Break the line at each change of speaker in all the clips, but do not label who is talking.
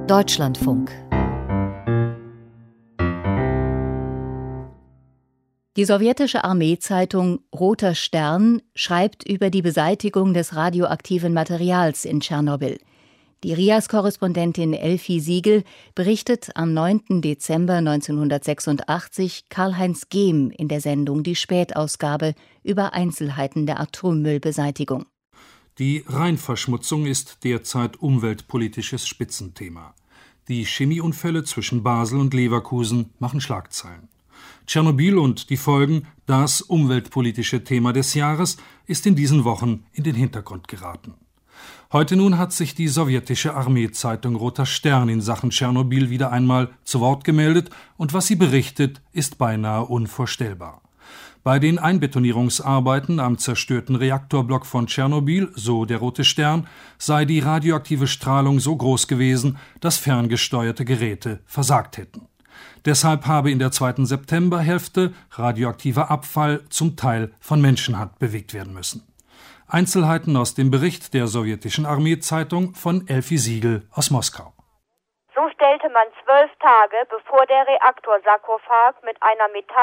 Deutschlandfunk. Die sowjetische Armeezeitung Roter Stern schreibt über die Beseitigung des radioaktiven Materials in Tschernobyl. Die RIAS-Korrespondentin Elfi Siegel berichtet am 9. Dezember 1986 Karl-Heinz Gehm in der Sendung Die Spätausgabe über Einzelheiten der Atommüllbeseitigung.
Die Rheinverschmutzung ist derzeit umweltpolitisches Spitzenthema. Die Chemieunfälle zwischen Basel und Leverkusen machen Schlagzeilen. Tschernobyl und die Folgen, das umweltpolitische Thema des Jahres, ist in diesen Wochen in den Hintergrund geraten. Heute nun hat sich die sowjetische Armeezeitung Roter Stern in Sachen Tschernobyl wieder einmal zu Wort gemeldet und was sie berichtet, ist beinahe unvorstellbar. Bei den Einbetonierungsarbeiten am zerstörten Reaktorblock von Tschernobyl, so der Rote Stern, sei die radioaktive Strahlung so groß gewesen, dass ferngesteuerte Geräte versagt hätten. Deshalb habe in der zweiten Septemberhälfte radioaktiver Abfall zum Teil von Menschenhand bewegt werden müssen. Einzelheiten aus dem Bericht der sowjetischen Armeezeitung von Elfi Siegel aus Moskau.
So stellte man 12 Tage, bevor der Reaktorsarkophag mit einer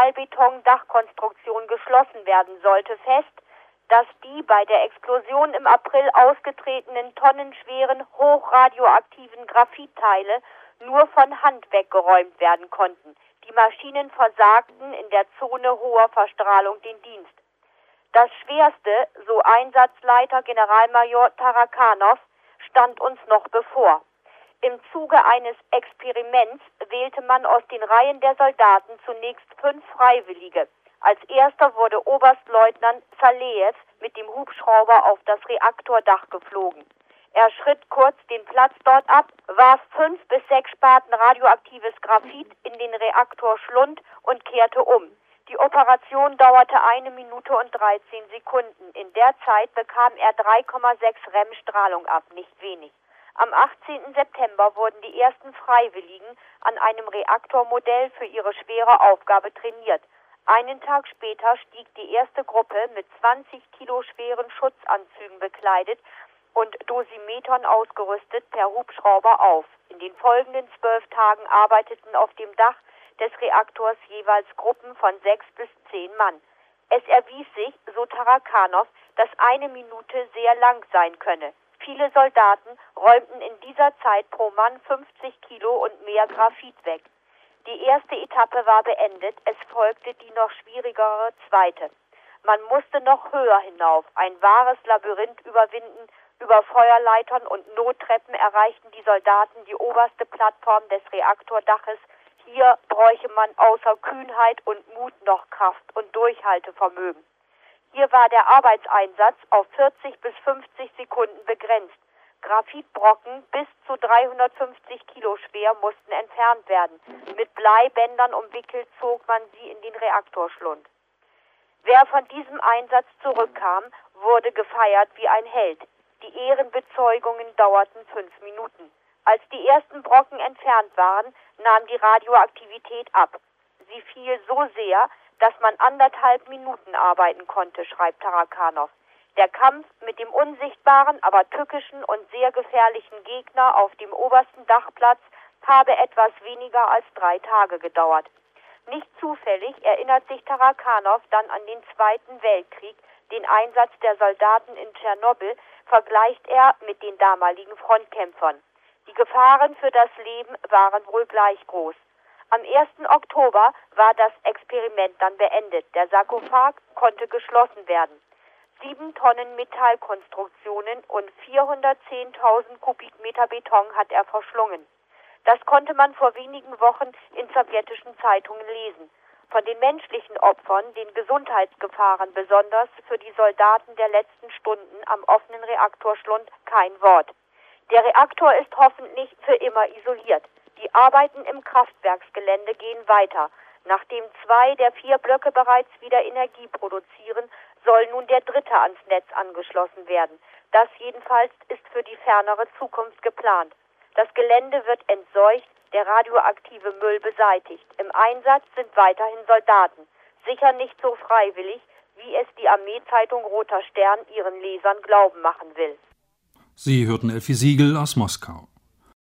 Metallbeton-Dachkonstruktion geschlossen werden sollte, fest, dass die bei der Explosion im April ausgetretenen tonnenschweren hochradioaktiven Graphitteile nur von Hand weggeräumt werden konnten. Die Maschinen versagten in der Zone hoher Verstrahlung den Dienst. Das Schwerste, so Einsatzleiter Generalmajor Tarakanov, stand uns noch bevor. Im Zuge eines Experiments wählte man aus den Reihen der Soldaten zunächst 5 Freiwillige. Als erster wurde Oberstleutnant Zaleev mit dem Hubschrauber auf das Reaktordach geflogen. Er schritt kurz den Platz dort ab, warf 5 bis 6 Spaten radioaktives Graphit in den Reaktorschlund und kehrte um. Die Operation dauerte 1 Minute und 13 Sekunden. In der Zeit bekam er 3,6 Rem Strahlung ab, nicht wenig. Am 18. September wurden die ersten Freiwilligen an einem Reaktormodell für ihre schwere Aufgabe trainiert. Einen Tag später stieg die erste Gruppe mit 20 Kilo schweren Schutzanzügen bekleidet und Dosimetern ausgerüstet per Hubschrauber auf. In den folgenden 12 Tagen arbeiteten auf dem Dach des Reaktors jeweils Gruppen von 6 bis 10 Mann. Es erwies sich, so Tarakanov, dass 1 Minute sehr lang sein könne. Viele Soldaten räumten in dieser Zeit pro Mann 50 Kilo und mehr Graphit weg. Die erste Etappe war beendet, es folgte die noch schwierigere zweite. Man musste noch höher hinauf, ein wahres Labyrinth überwinden. Über Feuerleitern und Nottreppen erreichten die Soldaten die oberste Plattform des Reaktordaches. Hier bräuche man außer Kühnheit und Mut noch Kraft und Durchhaltevermögen. Hier war der Arbeitseinsatz auf 40 bis 50 Sekunden begrenzt. Graphitbrocken bis zu 350 Kilo schwer mussten entfernt werden. Mit Bleibändern umwickelt zog man sie in den Reaktorschlund. Wer von diesem Einsatz zurückkam, wurde gefeiert wie ein Held. Die Ehrenbezeugungen dauerten 5 Minuten. Als die ersten Brocken entfernt waren, nahm die Radioaktivität ab. Sie fiel so sehr, dass man 1,5 Minuten arbeiten konnte, schreibt Tarakanov. Der Kampf mit dem unsichtbaren, aber tückischen und sehr gefährlichen Gegner auf dem obersten Dachplatz habe etwas weniger als 3 Tage gedauert. Nicht zufällig erinnert sich Tarakanov dann an den Zweiten Weltkrieg. Den Einsatz der Soldaten in Tschernobyl vergleicht er mit den damaligen Frontkämpfern. Die Gefahren für das Leben waren wohl gleich groß. Am 1. Oktober war das Experiment dann beendet. Der Sarkophag konnte geschlossen werden. 7 Tonnen Metallkonstruktionen und 410.000 Kubikmeter Beton hat er verschlungen. Das konnte man vor wenigen Wochen in sowjetischen Zeitungen lesen. Von den menschlichen Opfern, den Gesundheitsgefahren, besonders für die Soldaten der letzten Stunden am offenen Reaktorschlund, kein Wort. Der Reaktor ist hoffentlich für immer isoliert. Die Arbeiten im Kraftwerksgelände gehen weiter. Nachdem 2 der 4 Blöcke bereits wieder Energie produzieren, soll nun der 3. ans Netz angeschlossen werden. Das jedenfalls ist für die fernere Zukunft geplant. Das Gelände wird entseucht, der radioaktive Müll beseitigt. Im Einsatz sind weiterhin Soldaten. Sicher nicht so freiwillig, wie es die Armeezeitung Roter Stern ihren Lesern glauben machen will.
Sie hörten Elfi Siegel aus Moskau.